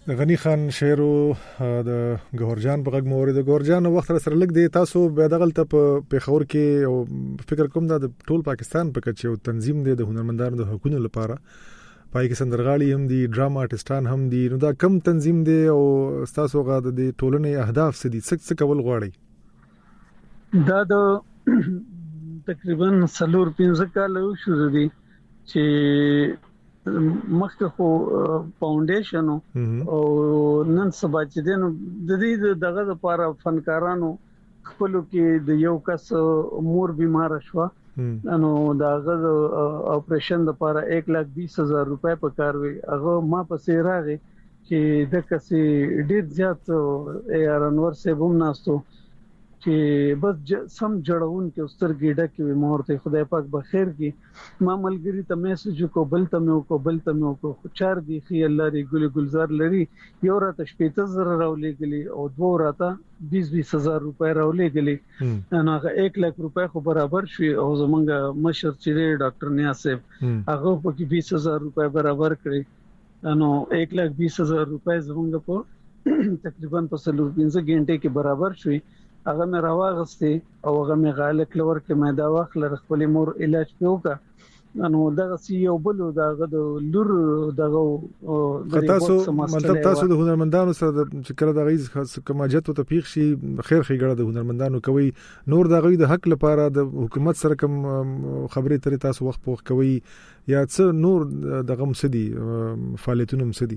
غنی خان شیرو د ګورجان په غږ موري د ګورجان وخت سره لګ دی تاسو به دغل ته په پیښور کې او فکر کوم دا د ټول پاکستان په کې یو تنظیم دی د هنرمندانو د حقوقو لپاره پای کې سندرغاړي هم دي ډراما آرټستان هم دي نو دا کم تنظیم دی او تاسو غا د ټولنې اهداف څه دي څه څه کول غواړي دا د تقریبا سلور پنځه کال شو دي چې مخکې خو فاونډیشن او نن سبا چې دین د دې دغه لپاره فنکارانو خپل کې د یو کس مور بیمار شو نو دا غو اپریشن لپاره ایک لاکھ بیس هزار روپے په کار وی هغه ما پسې راغی چې د کسي ډیر زیات ای آر انور صاحب هم ناستو چې بس سم جوړون کې استر ګډه کې مورته خدای پاک بخیر کې ما ملګری ته میسج کو بل ته مې کو بل ته مې کو چار دی خي الله ری ګل گلزار لري یو راته شپږ زره راولېګلی او دوه راته بیس بیس هزار روپے راولېګلی انا هغه ایک لاکھ روپے خو برابر شي او زمونږ مشر چې ډاکټر نیاز صاحب هغه په کې بیس هزار روپے برابر کړی نو ایک لاکھ بیس هزار روپے زمونږ په تقریبا په سلو پنځه غنټه کې برابر شوي هغه مې راوغستې او هغه مې غالک لور کې مې دا وخت لر خپل مور علاج پیوکا نو دغه سی یو بل دغه د لور دغه تاسو مطلب تاسو د هنرمندانو سره چې کله د غیز کماجت او تفیق شي خیر خیګړه د هنرمندانو کوي نور د غوی د حق لپاره د حکومت سره کوم خبرې ترې تاسو وخت پوښ کوي یا څه نور دغه مسدي فعالیتونه مسدي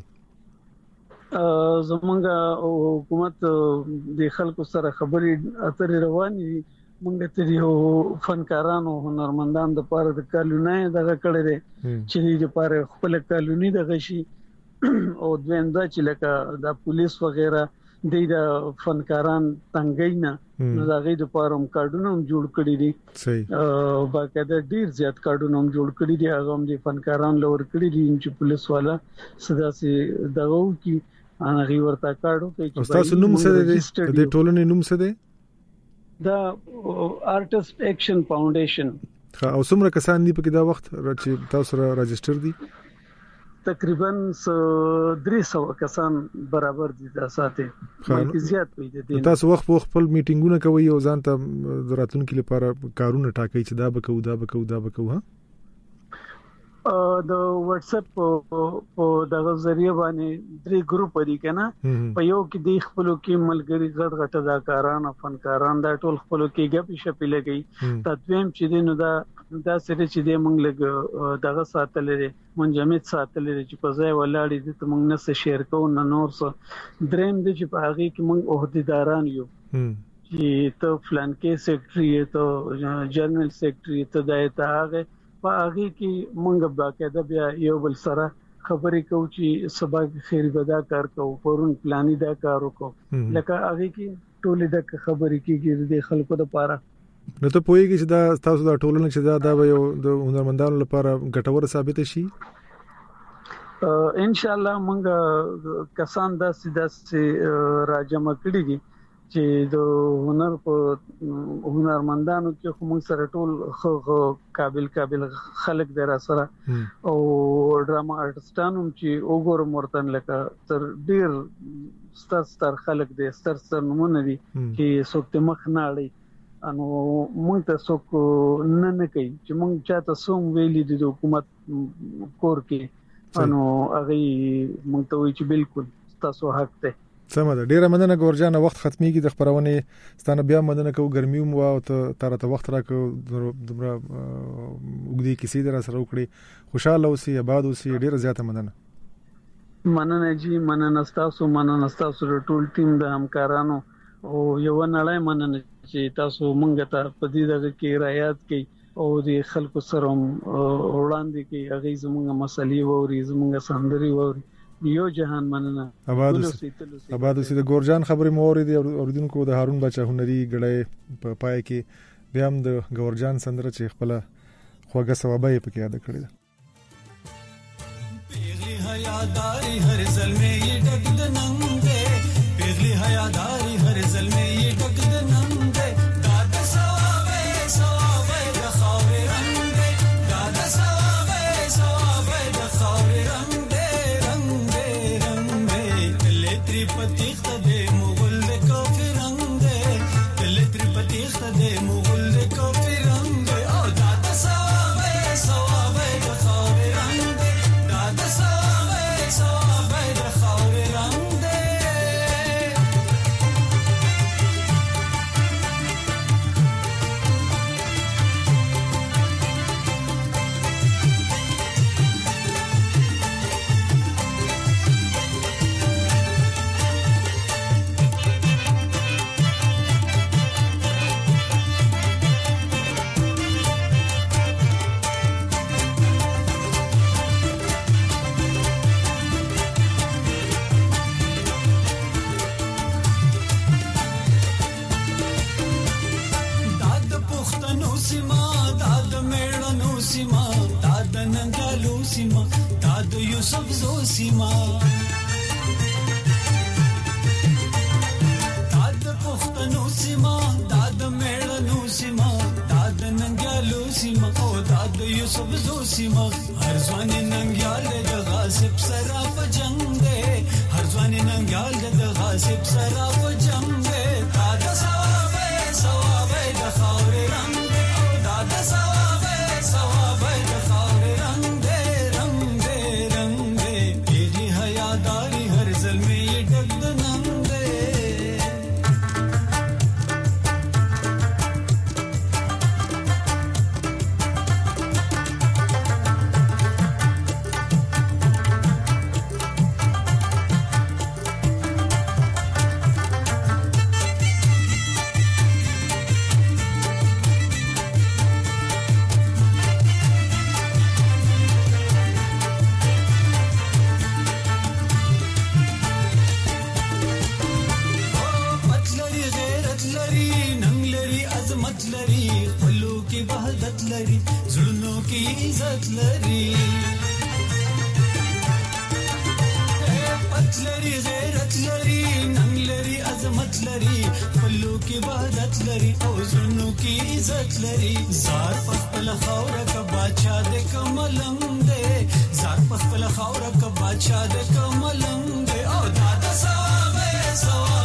زمونږ حکومت د خلکو سره خبرې اترې روانې مونږ ته یو فنکارانو هنرمندان د پاره د کالونای دغه کړه دي چې د پاره خپل کالونی دغه شي او دوینده چې لکه د پولیس وغیرہ د فنکاران تنګینا نو دغه د پاره هم کارډونه هم جوړ کړی دي صحیح او باقاعده ډیر زیات کارډونه هم جوړ کړی دي هغه هم د فنکاران لور کړی دي چې پولیس والا صدا سي دغه کی انا غي ورته کارډو کوي چې تاسو نوم څه دی د ټولنې نوم څه دی دا آرټست ایکشن فاونډیشن او څومره کسان دي په دا وخت چې تاسو را رجسټر دي تقریبا درې سوه کسان برابر دي دا ساتي بلکې زیات وي دي تاسو وخت په خپل میټینګونه کوي او ځان ته دراتونکو لپاره کارونه ټاکي چې دا بکو دا بکو دا بکو ها د واتس اپ په دغه ذریعہ باندې درې ګروپ دي کنه په یو کې د خپلو کې ملګری غټ غټ اداکاران او فنکاران دا ټول خپلو کې غپې شپې لګي تدویم چې دینو دا دا سره چې د مونږ لګ دغه ساتل لري منجمد ساتل لري چې په ځای ولاړې دي ته مونږ نه څه شیر کوو نه نور څه دریم دي چې په هغه کې مونږ عہدیداران یو چې ته فلان کې سیکریټری ته جنرال سیکریټری ته دایته هغه په هغه کې مونږ باقاعده بیا یو بل سره خبرې کوو چې سبا خیر بدا کار کوو پرون پلاني دا کار وکړو لکه هغه کې ټولې د خبرې کېږي د خلکو لپاره نو ته پوهیږي چې دا تاسو د ټولنې چې دا د یو د هنرمندانو لپاره ګټور ثابت شي ان شاء الله مونږ کسان دا سیده سي راجمع کړی دي چې د هنر په هنرمندانو کې کوم سره ټول قابل قابل خلک در سره او ډراما آرټستانو چې وګورم ورتن لکه تر ډیر ستر ستر خلک دي ستر ستر نمونه دي چې څوک مخ نه اړي انو مونږ ته څوک نه نه کوي چې مونږ چاته سوم ویلي دي د حکومت کور کې انو هغه مونږ ته وی چې بالکل تاسو حق ته سمه ده ډیره مننه ګورجان وخت ختميږي د خبرونه ستانه بیا مننه کو ګرمي مو او ته ترته وخت راکو دمره وګدي کیسې در سره وکړي خوشاله اوسې آباد اوسې ډیره زیاته مننه مننه جی مننه تاسو مننه تاسو ټول ټیم د همکارانو او یو نړۍ مننه چې تاسو مونږ ته په دې دغه کې رعایت کړئ او د خلکو سره وړاندې کې هغه زموږه مسلې ووري زموږه سندري ووري یو جهان مننه آباد اوسې آباد اوسې د ګورجان خبرې موري دي اوریدونکو د هارون بچا هنري غړې په پای کې بیا هم د ګورجان سندره چې خپل خوږه ثوابه یې پکې یاد کړی ده پیغلی حیاداری هر زلمه یې ډک د نن ده پیغلی حیاداری هر زلمه یې ډک د نن ده دا د ثوابه ثوابه د خاورې رنگ ده دا د ثوابه ثوابه د خاورې رنگ یوسف زو سیما داد پختنو سیما داد میړنو سیما داد ننګالو سیما او داد یوسف زو سیما هر ځوان ننګال د غاصب سره په جنگ دی هر ځوان ننګال د غاصب سره په جنگ دی داد ثواب ثواب د خاور رنگ او داد ثواب ثواب د خاور رنگ دی رنگ دی رنگ دی دې حیا داری هر ظلمي ډک د ننګ دی زار پخپل خاور کا بادشاہ د کملنګ دے زار پخپل خاور کا بادشاہ د کملنګ دے او دادا ثواب ثواب